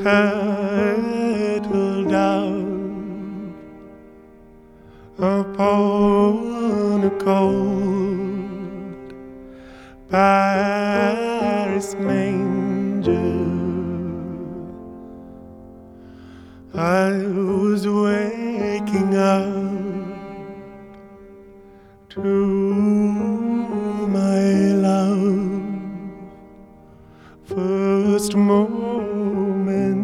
settled down upon a cold Paris manger. I was waking up to my love first morning.